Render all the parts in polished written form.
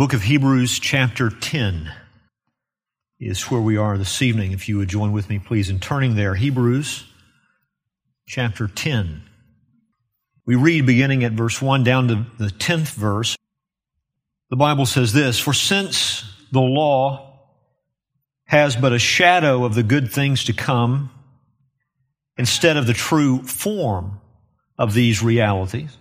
The book of Hebrews chapter 10 is where we are this evening. If you would join with me, please, in turning there. Hebrews chapter 10. We read beginning at verse 1 down to the 10th verse. The Bible says this, "For since the law has but a shadow of the good things to come, instead of the true form of these realities,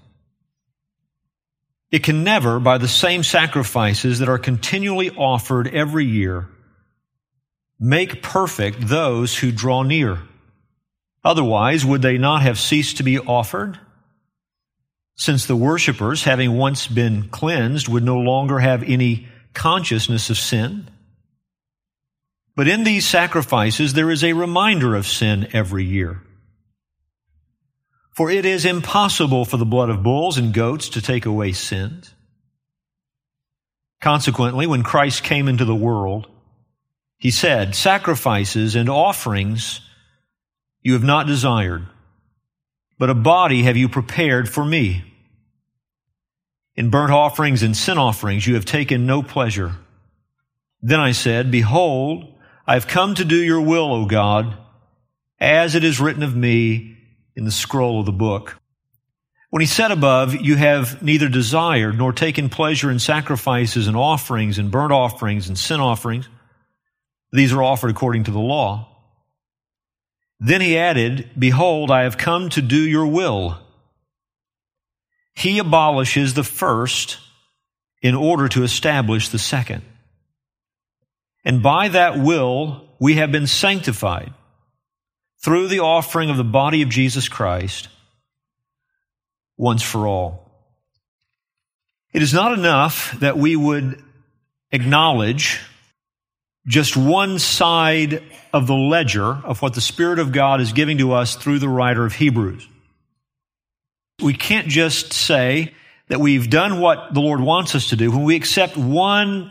it can never, by the same sacrifices that are continually offered every year, make perfect those who draw near. Otherwise, would they not have ceased to be offered? Since the worshipers, having once been cleansed, would no longer have any consciousness of sin. But in these sacrifices there is a reminder of sin every year. For it is impossible for the blood of bulls and goats to take away sins. Consequently, when Christ came into the world, he said, 'Sacrifices and offerings you have not desired, but a body have you prepared for me. In burnt offerings and sin offerings you have taken no pleasure.' Then I said, 'Behold, I have come to do your will, O God, as it is written of me in the scroll of the book.' When he said above, 'You have neither desired nor taken pleasure in sacrifices and offerings and burnt offerings and sin offerings, these are offered according to the law.' Then he added, 'Behold, I have come to do your will.' He abolishes the first in order to establish the second. And by that will we have been sanctified through the offering of the body of Jesus Christ once for all." It is not enough that we would acknowledge just one side of the ledger of what the Spirit of God is giving to us through the writer of Hebrews. We can't just say that we've done what the Lord wants us to do when we accept one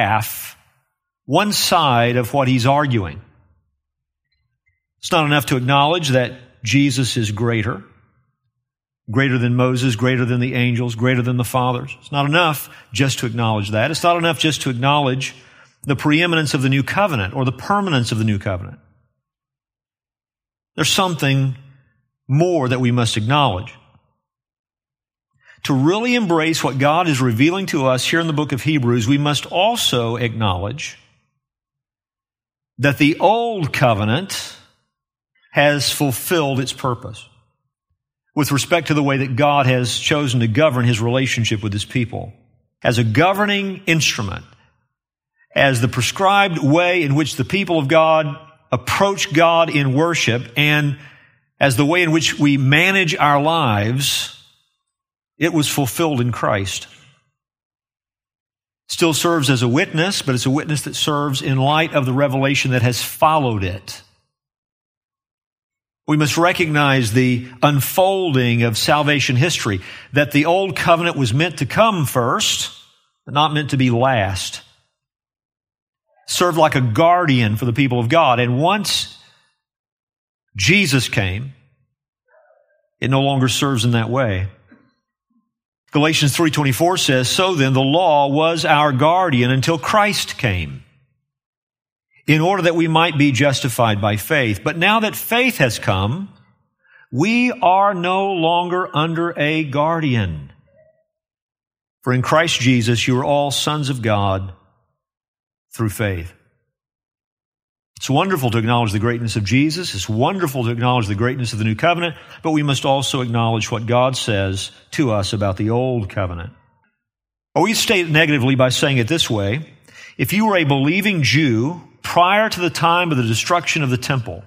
side of what he's arguing. It's not enough to acknowledge that Jesus is greater than Moses, greater than the angels, greater than the fathers. It's not enough just to acknowledge that. It's not enough just to acknowledge the preeminence of the new covenant or the permanence of the new covenant. There's something more that we must acknowledge. To really embrace what God is revealing to us here in the book of Hebrews, we must also acknowledge that the old covenant has fulfilled its purpose with respect to the way that God has chosen to govern his relationship with his people. As a governing instrument, as the prescribed way in which the people of God approach God in worship, and as the way in which we manage our lives, it was fulfilled in Christ. Still serves as a witness, but it's a witness that serves in light of the revelation that has followed it. We must recognize the unfolding of salvation history, that the old covenant was meant to come first, but not meant to be last. Served like a guardian for the people of God. And once Jesus came, it no longer serves in that way. Galatians 3:24 says, "So then the law was our guardian until Christ came, in order that we might be justified by faith. But now that faith has come, we are no longer under a guardian. For in Christ Jesus you are all sons of God through faith." It's wonderful to acknowledge the greatness of Jesus. It's wonderful to acknowledge the greatness of the new covenant, but we must also acknowledge what God says to us about the old covenant. Or we state it negatively by saying it this way: if you were a believing Jew prior to the time of the destruction of the temple,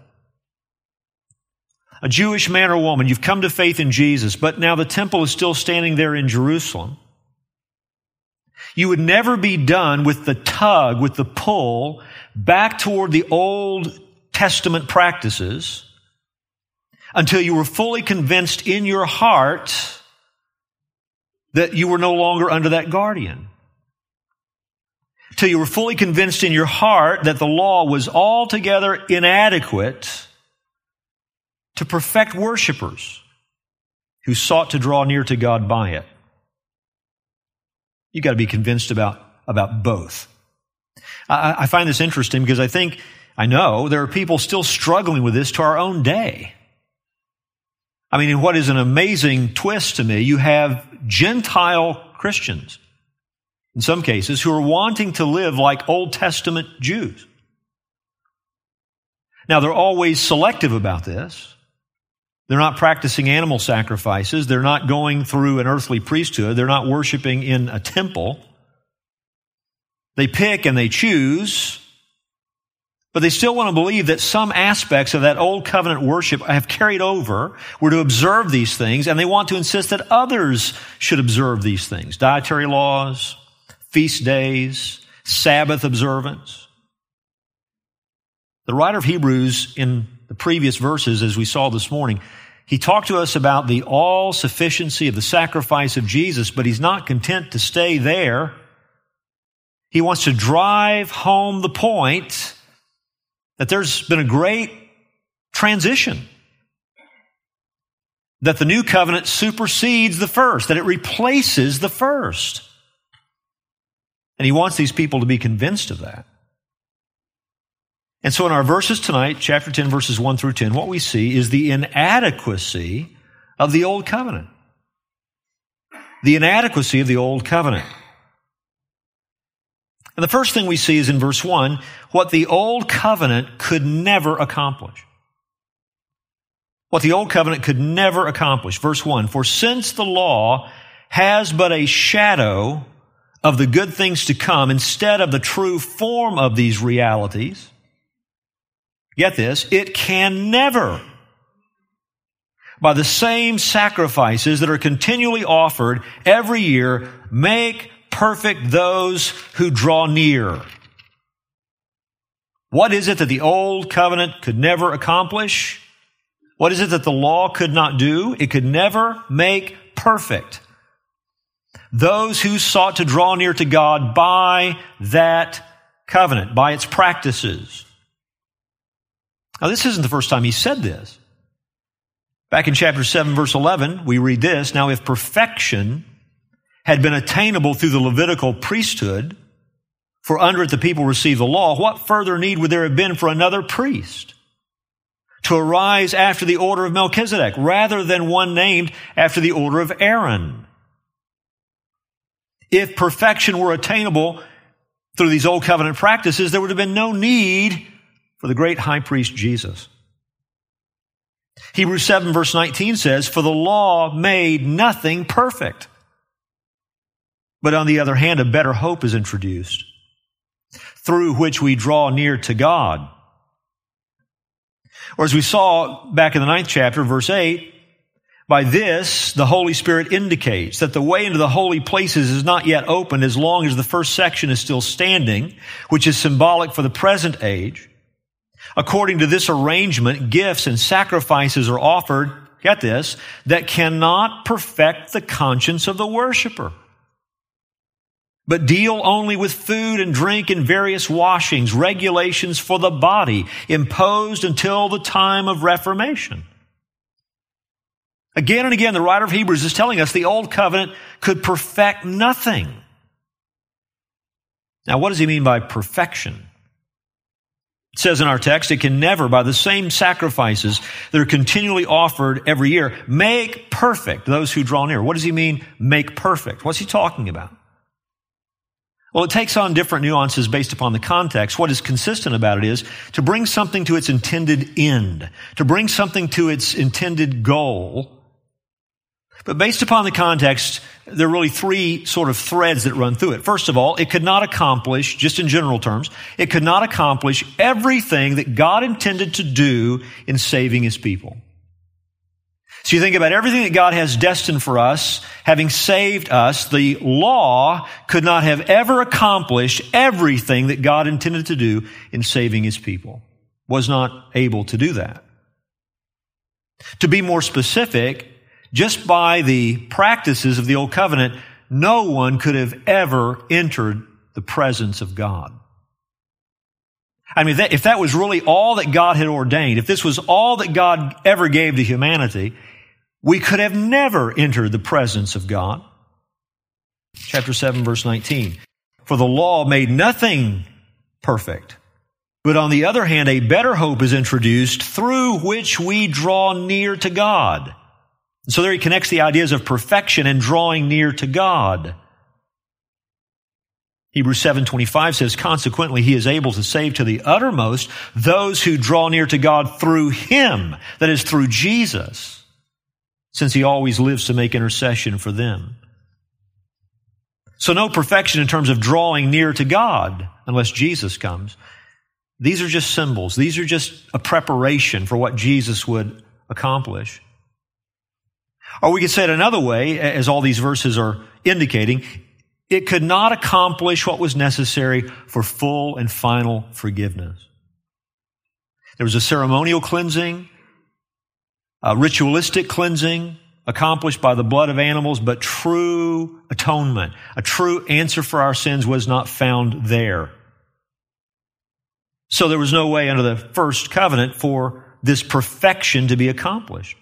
a Jewish man or woman, you've come to faith in Jesus, but now the temple is still standing there in Jerusalem, you would never be done with the tug, with the pull back toward the Old Testament practices until you were fully convinced in your heart that you were no longer under that guardian. Till you were fully convinced in your heart that the law was altogether inadequate to perfect worshipers who sought to draw near to God by it. You've got to be convinced about about both. I find this interesting because I know there are people still struggling with this to our own day. I mean, in what is an amazing twist to me, you have Gentile Christians, in some cases, who are wanting to live like Old Testament Jews. Now, they're always selective about this. They're not practicing animal sacrifices. They're not going through an earthly priesthood. They're not worshiping in a temple. They pick and they choose, but they still want to believe that some aspects of that old covenant worship have carried over. We're to observe these things, and they want to insist that others should observe these things. Dietary laws, feast days, Sabbath observance. The writer of Hebrews, in the previous verses, as we saw this morning, he talked to us about the all-sufficiency of the sacrifice of Jesus, but he's not content to stay there. He wants to drive home the point that there's been a great transition, that the new covenant supersedes the first, that it replaces the first. And he wants these people to be convinced of that. And so in our verses tonight, chapter 10, verses 1 through 10, what we see is the inadequacy of the old covenant. The inadequacy of the old covenant. And the first thing we see is in verse 1, what the old covenant could never accomplish. What the old covenant could never accomplish. Verse 1, for since the law has but a shadow of the good things to come instead of the true form of these realities, get this, it can never, by the same sacrifices that are continually offered every year, make perfect those who draw near. What is it that the old covenant could never accomplish? What is it that the law could not do? It could never make perfect those who sought to draw near to God by that covenant, by its practices. Now, this isn't the first time he said this. Back in chapter 7, verse 11, we read this, now if perfection had been attainable through the Levitical priesthood, for under it the people received the law, what further need would there have been for another priest to arise after the order of Melchizedek, rather than one named after the order of Aaron? If perfection were attainable through these old covenant practices, there would have been no need for the great high priest Jesus. Hebrews 7 verse 19 says, for the law made nothing perfect. But on the other hand, a better hope is introduced, through which we draw near to God. Or as we saw back in the 9th chapter, verse 8, by this, the Holy Spirit indicates that the way into the holy places is not yet opened as long as the first section is still standing, which is symbolic for the present age. According to this arrangement, gifts and sacrifices are offered, get this, that cannot perfect the conscience of the worshiper, but deal only with food and drink and various washings, regulations for the body, imposed until the time of Reformation. Again and again, the writer of Hebrews is telling us the old covenant could perfect nothing. Now, what does he mean by perfection? It says in our text, it can never, by the same sacrifices that are continually offered every year, make perfect those who draw near. What does he mean, make perfect? What's he talking about? Well, it takes on different nuances based upon the context. What is consistent about it is to bring something to its intended end, to bring something to its intended goal. But based upon the context, there are really three sort of threads that run through it. First of all, it could not accomplish, just in general terms, it could not accomplish everything that God intended to do in saving His people. So you think about everything that God has destined for us, having saved us, the law could not have ever accomplished everything that God intended to do in saving His people. Was not able to do that. To be more specific, just by the practices of the Old Covenant, no one could have ever entered the presence of God. I mean, if that was really all that God had ordained, if this was all that God ever gave to humanity, we could have never entered the presence of God. Chapter 7, verse 19. For the law made nothing perfect. But on the other hand, a better hope is introduced through which we draw near to God. So there he connects the ideas of perfection and drawing near to God. Hebrews 7:25 says, consequently, he is able to save to the uttermost those who draw near to God through him, that is, through Jesus, since he always lives to make intercession for them. So no perfection in terms of drawing near to God unless Jesus comes. These are just symbols. These are just a preparation for what Jesus would accomplish. Or we could say it another way, as all these verses are indicating, it could not accomplish what was necessary for full and final forgiveness. There was a ceremonial cleansing, a ritualistic cleansing accomplished by the blood of animals, but true atonement, a true answer for our sins was not found there. So there was no way under the first covenant for this perfection to be accomplished.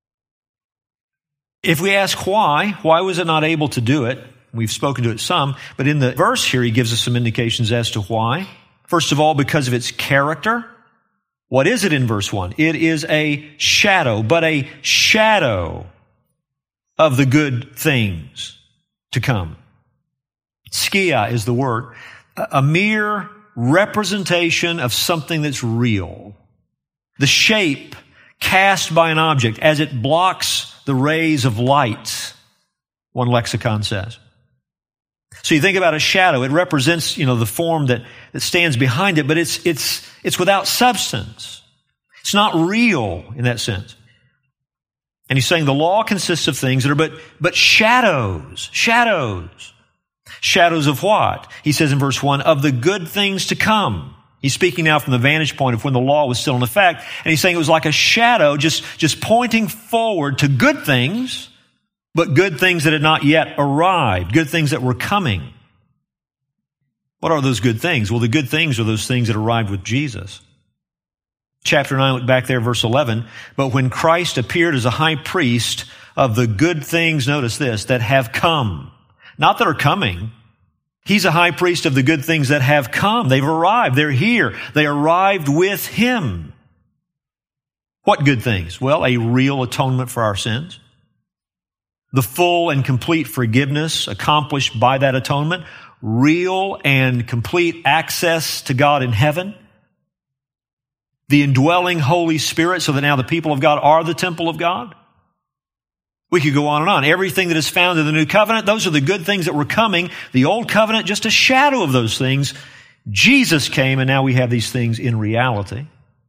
If we ask why was it not able to do it? We've spoken to it some, but in the verse here, he gives us some indications as to why. First of all, because of its character. What is it in verse 1? It is a shadow, but a shadow of the good things to come. Skia is the word. A mere representation of something that's real. The shape cast by an object as it blocks the rays of light, one lexicon says. So you think about a shadow, it represents, the form that stands behind it, but it's without substance. It's not real in that sense. And he's saying the law consists of things that are but shadows. Shadows of what? He says in verse 1, of the good things to come. He's speaking now from the vantage point of when the law was still in effect, and he's saying it was like a shadow just pointing forward to good things, but good things that had not yet arrived, good things that were coming. What are those good things? Well, the good things are those things that arrived with Jesus. Chapter 9, look back there, verse 11. But when Christ appeared as a high priest of the good things, notice this, that have come. Not that are coming. He's a high priest of the good things that have come. They've arrived. They're here. They arrived with him. What good things? Well, a real atonement for our sins. The full and complete forgiveness accomplished by that atonement. Real and complete access to God in heaven. The indwelling Holy Spirit so that now the people of God are the temple of God. We could go on and on. Everything that is found in the new covenant, those are the good things that were coming. The old covenant, just a shadow of those things. Jesus came and now we have these things in reality.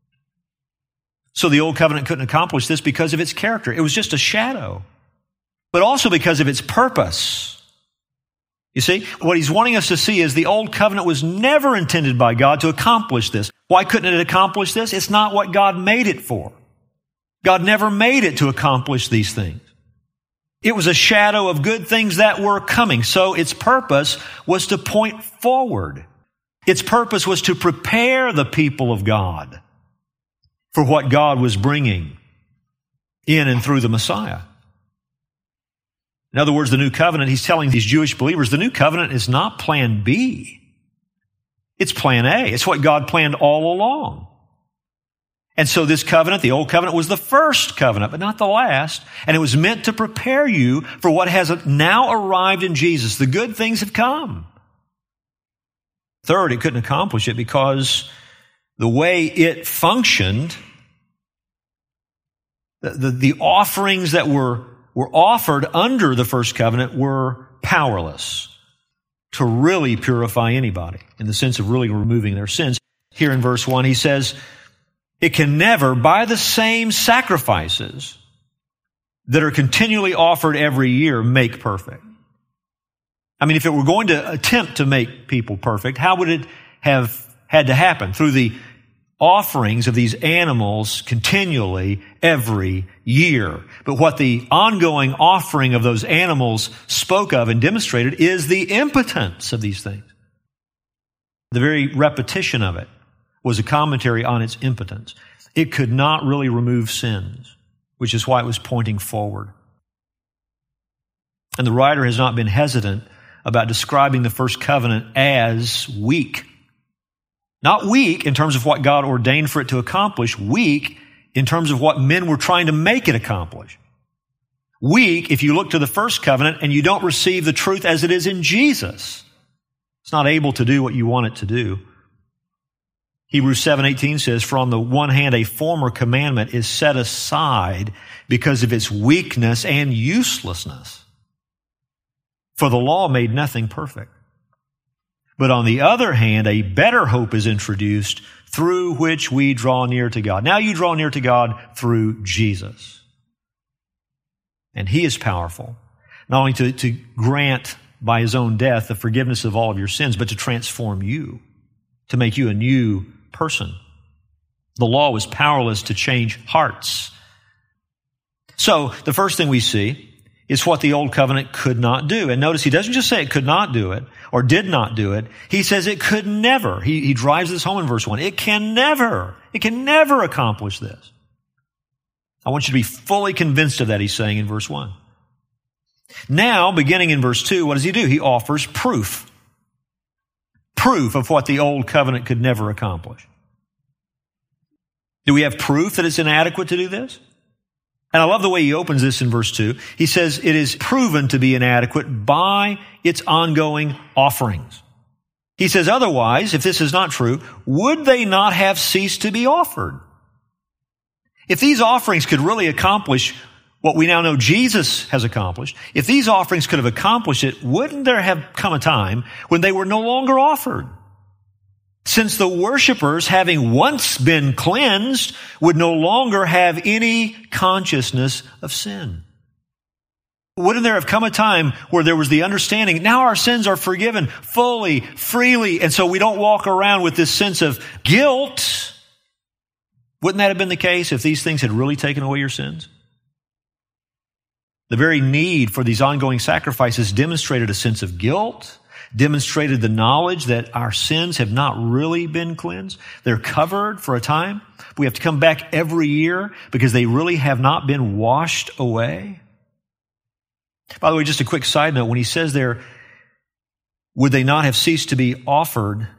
So the old covenant couldn't accomplish this because of its character. It was just a shadow. But also because of its purpose. You see, what he's wanting us to see is the old covenant was never intended by God to accomplish this. Why couldn't it accomplish this? It's not what God made it for. God never made it to accomplish these things. It was a shadow of good things that were coming. So its purpose was to point forward. Its purpose was to prepare the people of God for what God was bringing in and through the Messiah. In other words, the new covenant, he's telling these Jewish believers, the new covenant is not plan B. It's plan A. It's what God planned all along. And so this covenant, the old covenant, was the first covenant, but not the last. And it was meant to prepare you for what has now arrived in Jesus. The good things have come. Third, it couldn't accomplish it because the way it functioned, the offerings that were offered under the first covenant were powerless to really purify anybody in the sense of really removing their sins. Here in verse 1, he says, it can never, by the same sacrifices that are continually offered every year, make perfect. I mean, if it were going to attempt to make people perfect, how would it have had to happen? Through the offerings of these animals continually every year. But what the ongoing offering of those animals spoke of and demonstrated is the impotence of these things. The very repetition of it was a commentary on its impotence. It could not really remove sins, which is why it was pointing forward. And the writer has not been hesitant about describing the first covenant as weak. Not weak in terms of what God ordained for it to accomplish, weak in terms of what men were trying to make it accomplish. Weak if you look to the first covenant and you don't receive the truth as it is in Jesus. It's not able to do what you want it to do. Hebrews 7:18 says, "For on the one hand, a former commandment is set aside because of its weakness and uselessness. For the law made nothing perfect. But on the other hand, a better hope is introduced through which we draw near to God." Now you draw near to God through Jesus. And He is powerful, not only to grant by His own death the forgiveness of all of your sins, but to transform you, to make you a new person. The law was powerless to change hearts. So the first thing we see is what the old covenant could not do. And notice He doesn't just say it could not do it or did not do it. He says it could never. He drives this home in verse 1. It can never accomplish this. I want you to be fully convinced of that, He's saying in verse 1. Now, beginning in verse 2, what does He do? He offers proof. Proof of what the old covenant could never accomplish. Do we have proof that it's inadequate to do this? And I love the way He opens this in verse 2. He says it is proven to be inadequate by its ongoing offerings. He says otherwise, if this is not true, would they not have ceased to be offered? If these offerings could really accomplish what we now know Jesus has accomplished, if these offerings could have accomplished it, wouldn't there have come a time when they were no longer offered? Since the worshipers, having once been cleansed, would no longer have any consciousness of sin. Wouldn't there have come a time where there was the understanding, now our sins are forgiven fully, freely, and so we don't walk around with this sense of guilt? Wouldn't that have been the case if these things had really taken away your sins? The very need for these ongoing sacrifices demonstrated a sense of guilt, demonstrated the knowledge that our sins have not really been cleansed. They're covered for a time. We have to come back every year because they really have not been washed away. By the way, just a quick side note, when he says there, would they not have ceased to be offered?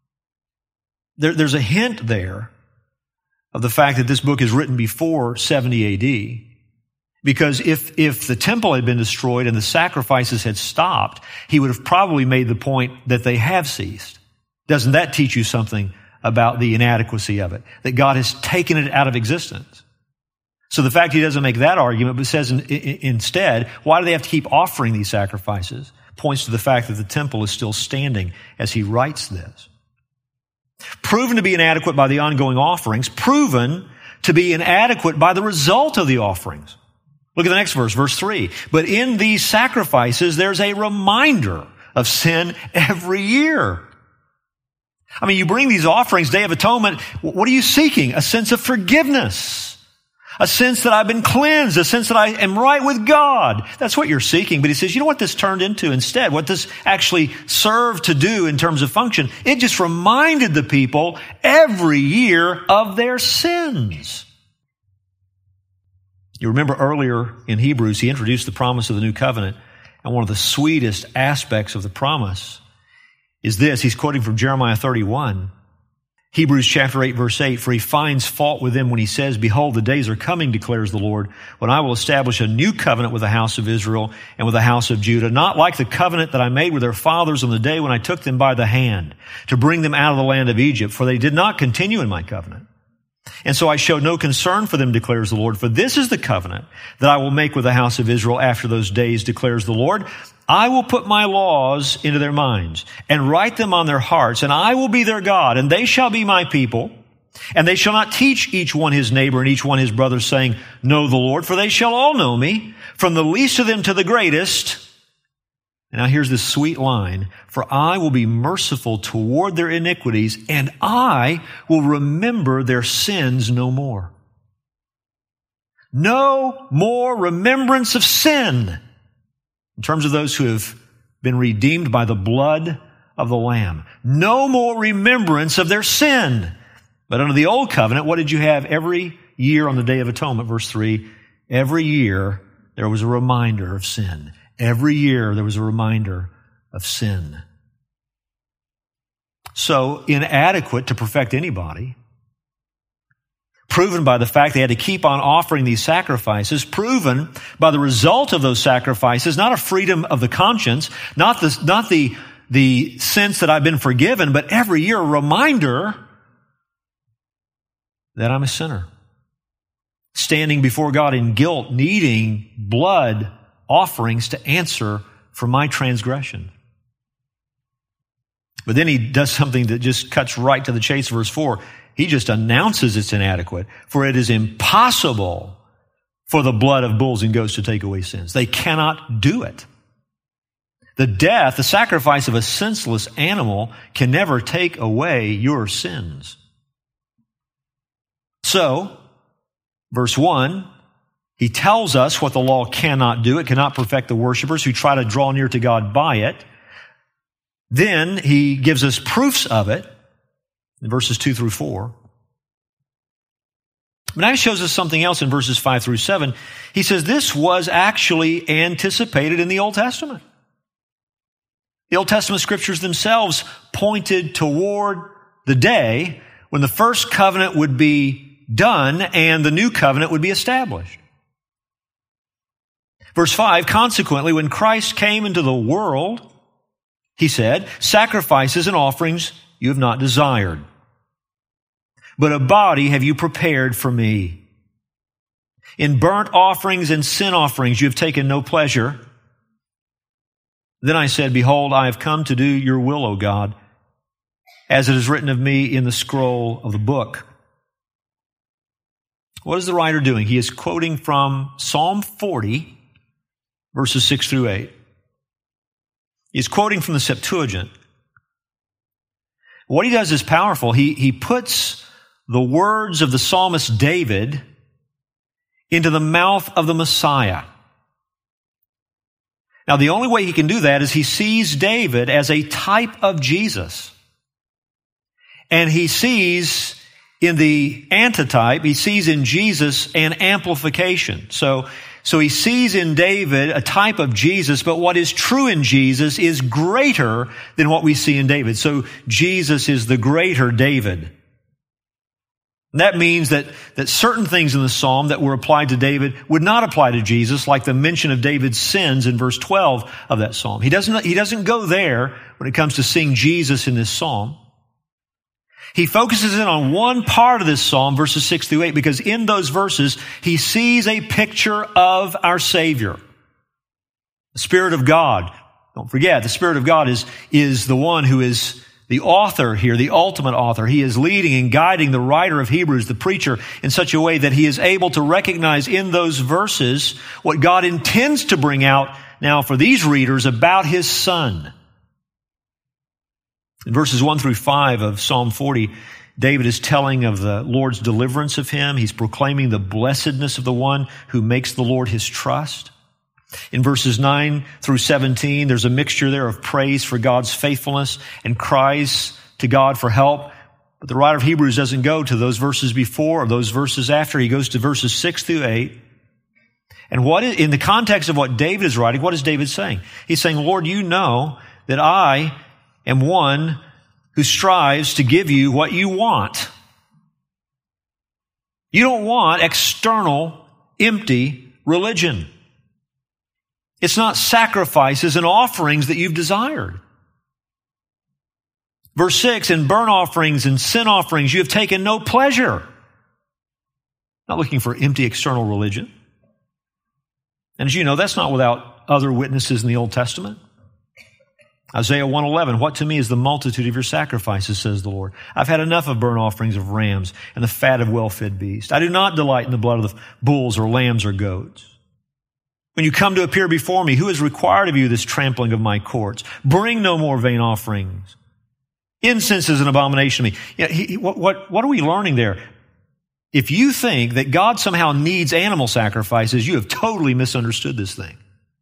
There's a hint there of the fact that this book is written before 70 AD. Because if the temple had been destroyed and the sacrifices had stopped, he would have probably made the point that they have ceased. Doesn't that teach you something about the inadequacy of it? That God has taken it out of existence. So the fact he doesn't make that argument, but says instead, why do they have to keep offering these sacrifices, points to the fact that the temple is still standing as he writes this. Proven to be inadequate by the ongoing offerings, proven to be inadequate by the result of the offerings. Look at the next verse, verse 3. But in these sacrifices, there's a reminder of sin every year. I mean, you bring these offerings, Day of Atonement, what are you seeking? A sense of forgiveness. A sense that I've been cleansed. A sense that I am right with God. That's what you're seeking. But he says, you know what this turned into instead? What this actually served to do in terms of function? It just reminded the people every year of their sins. You remember earlier in Hebrews, he introduced the promise of the new covenant. And one of the sweetest aspects of the promise is this. He's quoting from Jeremiah 31. Hebrews chapter 8, verse 8, for he finds fault with them when he says, behold, the days are coming, declares the Lord, when I will establish a new covenant with the house of Israel and with the house of Judah, not like the covenant that I made with their fathers on the day when I took them by the hand to bring them out of the land of Egypt, for they did not continue in my covenant. And so I showed no concern for them, declares the Lord, for this is the covenant that I will make with the house of Israel after those days, declares the Lord. I will put my laws into their minds and write them on their hearts, and I will be their God, and they shall be my people. And they shall not teach each one his neighbor and each one his brother, saying, know the Lord, for they shall all know me, from the least of them to the greatest. And now here's this sweet line, for I will be merciful toward their iniquities, and I will remember their sins no more. No more remembrance of sin. In terms of those who have been redeemed by the blood of the Lamb. No more remembrance of their sin. But under the old covenant, what did you have every year on the Day of Atonement? Verse 3, every year there was a reminder of sin. Every year there was a reminder of sin. So inadequate to perfect anybody, proven by the fact they had to keep on offering these sacrifices, proven by the result of those sacrifices, not a freedom of the conscience, not the sense that I've been forgiven, but every year a reminder that I'm a sinner, standing before God in guilt, needing blood offerings to answer for my transgression. But then he does something that just cuts right to the chase, verse 4. He just announces it's inadequate, for it is impossible for the blood of bulls and goats to take away sins. They cannot do it. The sacrifice of a senseless animal can never take away your sins. So, verse 1, he tells us what the law cannot do. It cannot perfect the worshipers who try to draw near to God by it. Then he gives us proofs of it in verses 2 through 4. But now he shows us something else in verses 5 through 7. He says this was actually anticipated in the Old Testament. The Old Testament scriptures themselves pointed toward the day when the first covenant would be done and the new covenant would be established. Verse 5, consequently, when Christ came into the world, he said, sacrifices and offerings you have not desired, but a body have you prepared for me. In burnt offerings and sin offerings you have taken no pleasure. Then I said, behold, I have come to do your will, O God, as it is written of me in the scroll of the book. What is the writer doing? He is quoting from Psalm 40, verses 6 through 8. He's quoting from the Septuagint. What he does is powerful. He puts the words of the psalmist David into the mouth of the Messiah. Now, the only way he can do that is he sees David as a type of Jesus. And he sees in the antitype, he sees in Jesus an amplification. So he sees in David a type of Jesus, but what is true in Jesus is greater than what we see in David. So Jesus is the greater David. And that means that certain things in the psalm that were applied to David would not apply to Jesus, like the mention of David's sins in verse 12 of that psalm. He doesn't go there when it comes to seeing Jesus in this psalm. He focuses in on one part of this psalm, verses 6 through 8, because in those verses, he sees a picture of our Savior, the Spirit of God. Don't forget, the Spirit of God is the one who is the author here, the ultimate author. He is leading and guiding the writer of Hebrews, the preacher, in such a way that he is able to recognize in those verses what God intends to bring out now for these readers about his Son. In verses 1 through 5 of Psalm 40, David is telling of the Lord's deliverance of him. He's proclaiming the blessedness of the one who makes the Lord his trust. In verses 9 through 17, there's a mixture there of praise for God's faithfulness and cries to God for help. But the writer of Hebrews doesn't go to those verses before or those verses after. He goes to verses 6 through 8. And in the context of what David is writing, what is David saying? He's saying, Lord, you know that I am one who strives to give you what you want. You don't want external, empty religion. It's not sacrifices and offerings that you've desired. Verse 6, in burnt offerings and sin offerings you have taken no pleasure. Not looking for empty external religion. And as you know, that's not without other witnesses in the Old Testament. Isaiah 1:11, what to me is the multitude of your sacrifices, says the Lord. I've had enough of burnt offerings of rams and the fat of well-fed beasts. I do not delight in the blood of the bulls or lambs or goats. When you come to appear before me, who has required of you this trampling of my courts? Bring no more vain offerings. Incense is an abomination to me. Yeah, what are we learning there? If you think that God somehow needs animal sacrifices, you have totally misunderstood this thing.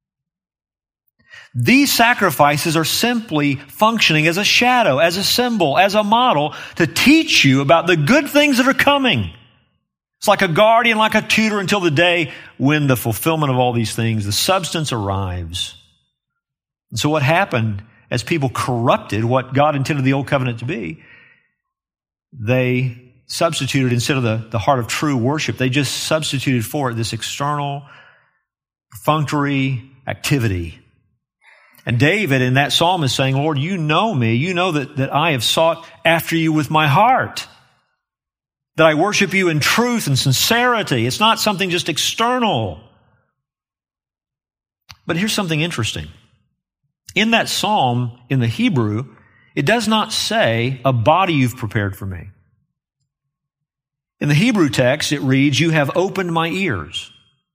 These sacrifices are simply functioning as a shadow, as a symbol, as a model to teach you about the good things that are coming. It's like a guardian, like a tutor until the day when the fulfillment of all these things, the substance arrives. And so what happened as people corrupted what God intended the old covenant to be, they substituted, instead of the heart of true worship, they just substituted for it this external, perfunctory activity. And David in that psalm is saying, Lord, you know me. You know that I have sought after you with my heart, that I worship you in truth and sincerity. It's not something just external. But here's something interesting. In that psalm, in the Hebrew, it does not say, a body you've prepared for me. In the Hebrew text, it reads, you have opened my ears.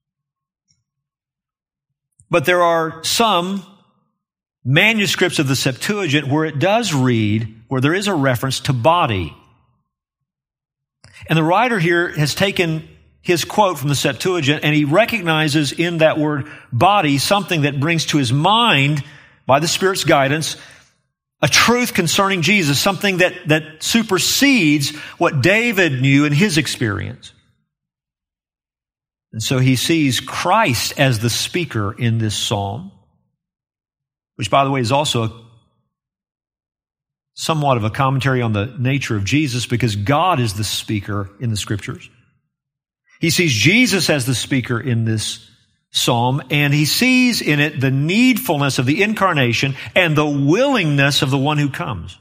But there are some manuscripts of the Septuagint where it does read, where there is a reference to body. And the writer here has taken his quote from the Septuagint, and he recognizes in that word body something that brings to his mind, by the Spirit's guidance, a truth concerning Jesus, something that supersedes what David knew in his experience. And so he sees Christ as the speaker in this psalm, which, by the way, is also somewhat of a commentary on the nature of Jesus, because God is the speaker in the Scriptures. He sees Jesus as the speaker in this psalm, and he sees in it the needfulness of the incarnation and the willingness of the one who comes.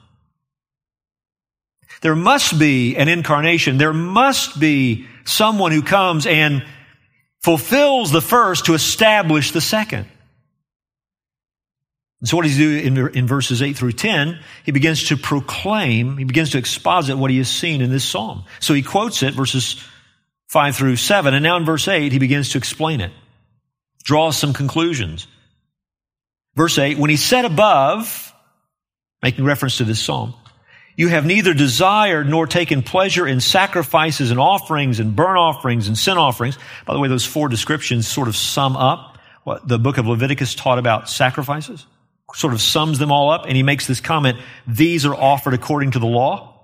There must be an incarnation. There must be someone who comes and fulfills the first to establish the second. And so what does he do in verses 8 through 10? He begins to proclaim, he begins to exposit what he has seen in this psalm. So he quotes it, verses 5 through 7, and now in verse 8, he begins to explain it, draws some conclusions. Verse 8, when he said above, making reference to this psalm, you have neither desired nor taken pleasure in sacrifices and offerings and burnt offerings and sin offerings. By the way, those four descriptions sort of sum up what the book of Leviticus taught about sacrifices. Sort of sums them all up, and he makes this comment, these are offered according to the law.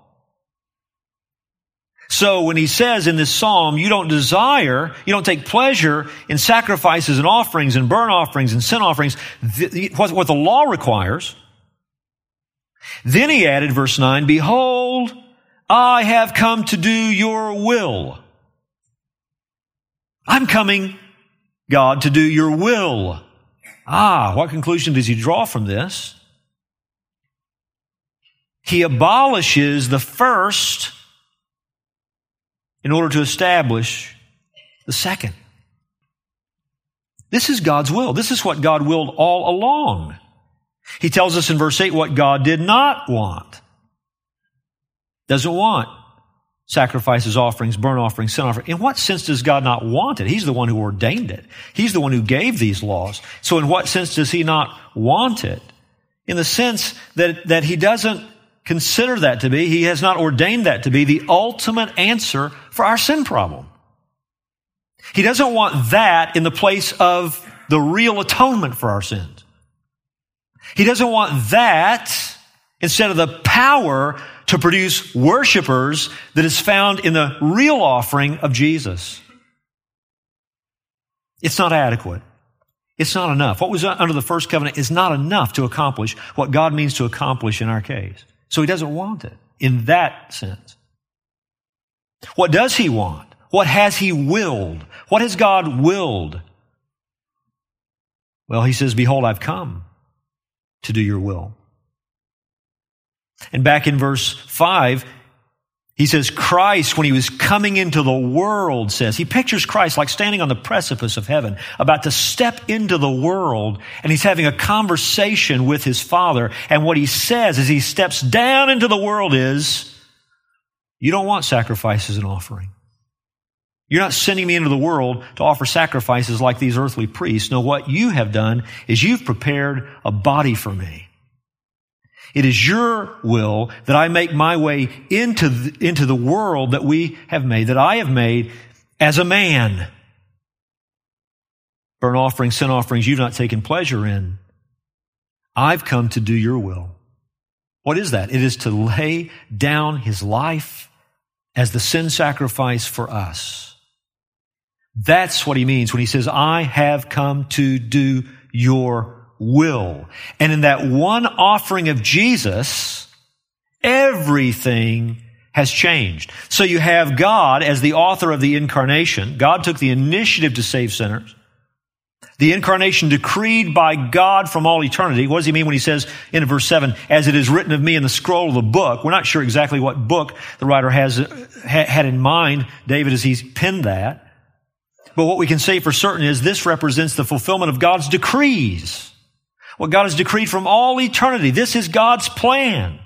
So when he says in this psalm, you don't take pleasure in sacrifices and offerings and burnt offerings and sin offerings, what the law requires, then he added, verse 9, behold, I have come to do your will. I'm coming, God, to do your will. What conclusion does he draw from this? He abolishes the first in order to establish the second. This is God's will. This is what God willed all along. He tells us in verse 8 what God did not want. Doesn't want sacrifices, offerings, burnt offerings, sin offerings. In what sense does God not want it? He's the one who ordained it. He's the one who gave these laws. So in what sense does he not want it? In the sense that he doesn't consider that to be, he has not ordained that to be the ultimate answer for our sin problem. He doesn't want that in the place of the real atonement for our sins. He doesn't want that instead of the power to produce worshipers that is found in the real offering of Jesus. It's not adequate. It's not enough. What was under the first covenant is not enough to accomplish what God means to accomplish in our case. So he doesn't want it in that sense. What does he want? What has he willed? What has God willed? Well, he says, behold, I've come to do your will. And back in verse 5, he says Christ, when he was coming into the world, he pictures Christ like standing on the precipice of heaven, about to step into the world, and he's having a conversation with his Father. And what he says as he steps down into the world is, you don't want sacrifices and offering. You're not sending me into the world to offer sacrifices like these earthly priests. No, what you have done is you've prepared a body for me. It is your will that I make my way into the world that we have made, that I have made as a man. Burnt offerings, sin offerings, you've not taken pleasure in. I've come to do your will. What is that? It is to lay down his life as the sin sacrifice for us. That's what he means when he says, I have come to do your will. And in that one offering of Jesus, everything has changed. So you have God as the author of the incarnation. God took the initiative to save sinners. The incarnation decreed by God from all eternity. What does he mean when he says in verse 7, as it is written of me in the scroll of the book? We're not sure exactly what book the writer had in mind, David, as he's penned that. But what we can say for certain is this represents the fulfillment of God's decrees. What God has decreed from all eternity. This is God's plan.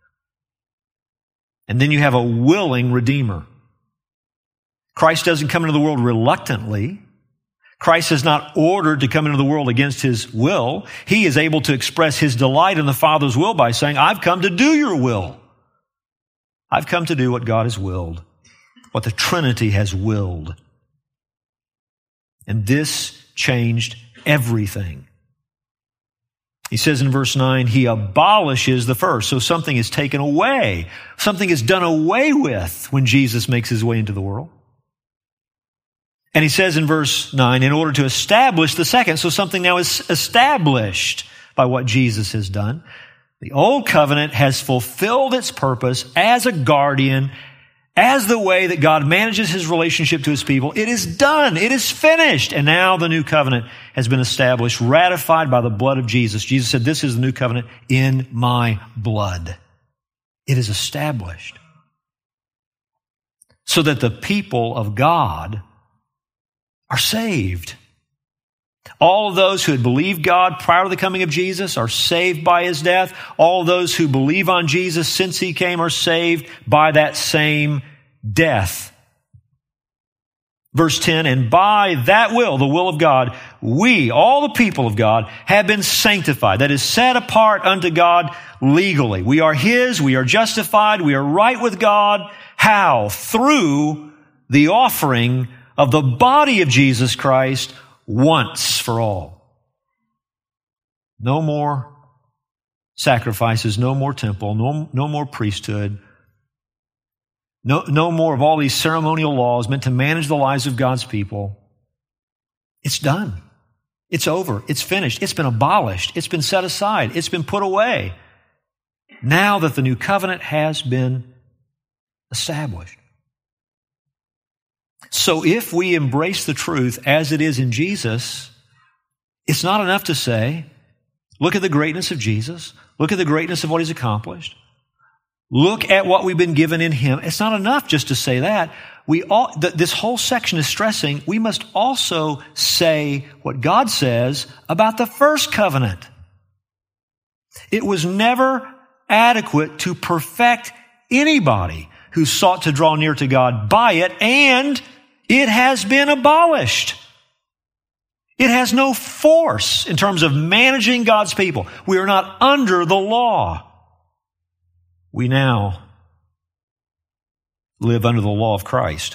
And then you have a willing Redeemer. Christ doesn't come into the world reluctantly. Christ is not ordered to come into the world against his will. He is able to express his delight in the Father's will by saying, I've come to do your will. I've come to do what God has willed, what the Trinity has willed. And this changed everything. He says in verse 9, he abolishes the first. So something is taken away. Something is done away with when Jesus makes his way into the world. And he says in verse 9, in order to establish the second. So something now is established by what Jesus has done. The old covenant has fulfilled its purpose as a guardian, as the way that God manages his relationship to his people. It is done. It is finished. And now the new covenant has been established, ratified by the blood of Jesus. Jesus said, this is the new covenant in my blood. It is established. So that the people of God are saved. All of those who had believed God prior to the coming of Jesus are saved by his death. All of those who believe on Jesus since he came are saved by that same death. Verse 10, and by that will, the will of God, we, all the people of God, have been sanctified. That is set apart unto God legally. We are his, we are justified, we are right with God. How? Through the offering of the body of Jesus Christ once for all. No more sacrifices, no more temple, no more priesthood, no more of all these ceremonial laws meant to manage the lives of God's people. It's done. It's over. It's finished. It's been abolished. It's been set aside. It's been put away. Now that the new covenant has been established. So if we embrace the truth as it is in Jesus, it's not enough to say, look at the greatness of Jesus. Look at the greatness of what he's accomplished. Look at what we've been given in him. It's not enough just to say that. This whole section is stressing we must also say what God says about the first covenant. It was never adequate to perfect anybody who sought to draw near to God by it, and it has been abolished. It has no force in terms of managing God's people. We are not under the law. We now live under the law of Christ.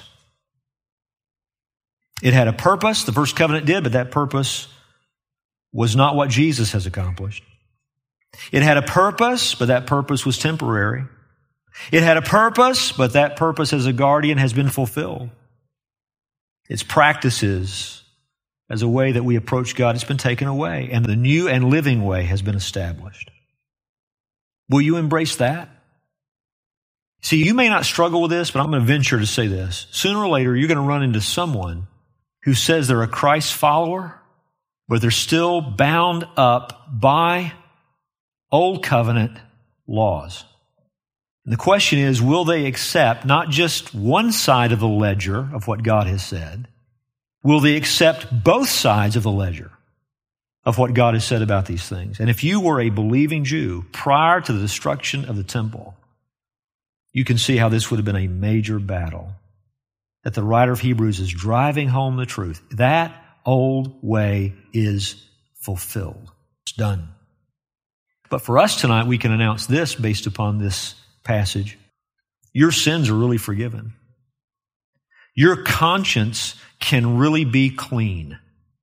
It had a purpose, the first covenant did, but that purpose was not what Jesus has accomplished. It had a purpose, but that purpose was temporary. It had a purpose, but that purpose as a guardian has been fulfilled. Its practices as a way that we approach God has been taken away, and the new and living way has been established. Will you embrace that? See, you may not struggle with this, but I'm going to venture to say this. Sooner or later, you're going to run into someone who says they're a Christ follower, but they're still bound up by old covenant laws. And the question is, will they accept not just one side of the ledger of what God has said? Will they accept both sides of the ledger of what God has said about these things? And if you were a believing Jew prior to the destruction of the temple, you can see how this would have been a major battle. That the writer of Hebrews is driving home the truth. That old way is fulfilled. It's done. But for us tonight, we can announce this based upon this passage. Your sins are really forgiven. Your conscience can really be clean.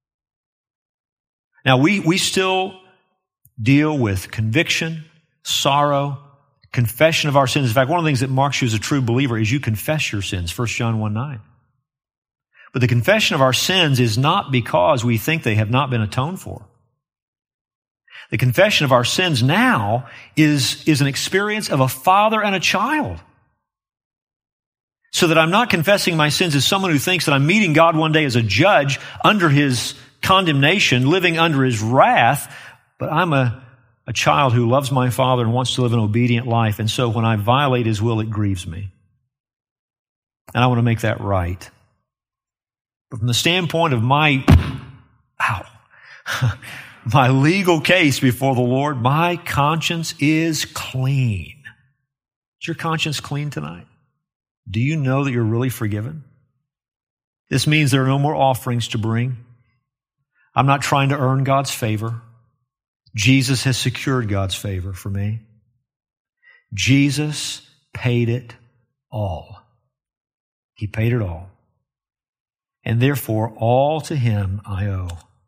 Now, we still deal with conviction, sorrow, confession of our sins. In fact, one of the things that marks you as a true believer is you confess your sins, 1 John 1:9. But the confession of our sins is not because we think they have not been atoned for. The confession of our sins now is an experience of a father and a child. So that I'm not confessing my sins as someone who thinks that I'm meeting God one day as a judge under His condemnation, living under His wrath, but I'm a child who loves my Father and wants to live an obedient life. And so when I violate His will, it grieves me. And I want to make that right. But from the standpoint of my legal case before the Lord, my conscience is clean. Is your conscience clean tonight? Do you know that you're really forgiven? This means there are no more offerings to bring. I'm not trying to earn God's favor. Jesus has secured God's favor for me. Jesus paid it all. He paid it all. And therefore, all to Him I owe.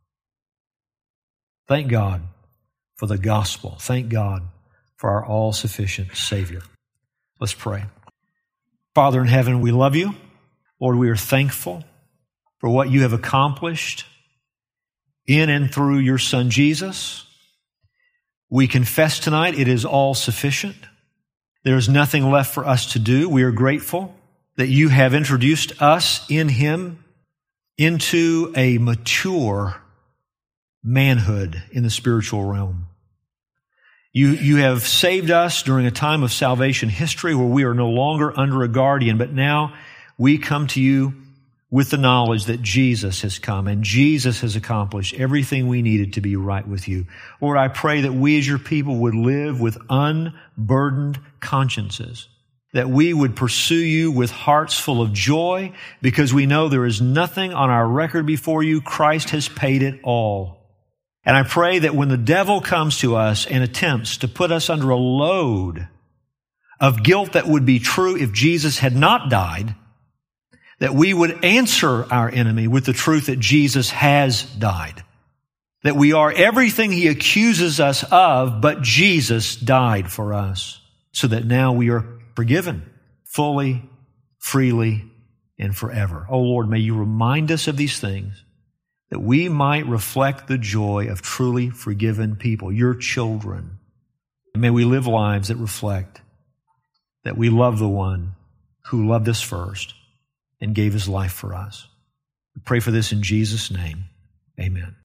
Thank God for the gospel. Thank God for our all-sufficient Savior. Let's pray. Father in heaven, we love You. Lord, we are thankful for what You have accomplished in and through Your Son Jesus. We confess tonight it is all sufficient. There is nothing left for us to do. We are grateful that You have introduced us in Him into a mature manhood in the spiritual realm. You have saved us during a time of salvation history where we are no longer under a guardian, but now we come to You with the knowledge that Jesus has come and Jesus has accomplished everything we needed to be right with You. Lord, I pray that we as Your people would live with unburdened consciences, that we would pursue You with hearts full of joy because we know there is nothing on our record before You. Christ has paid it all. And I pray that when the devil comes to us and attempts to put us under a load of guilt that would be true if Jesus had not died, that we would answer our enemy with the truth that Jesus has died, that we are everything he accuses us of, but Jesus died for us, so that now we are forgiven fully, freely, and forever. Oh Lord, may You remind us of these things, that we might reflect the joy of truly forgiven people, Your children. And may we live lives that reflect that we love the one who loved us first and gave His life for us. We pray for this in Jesus' name. Amen.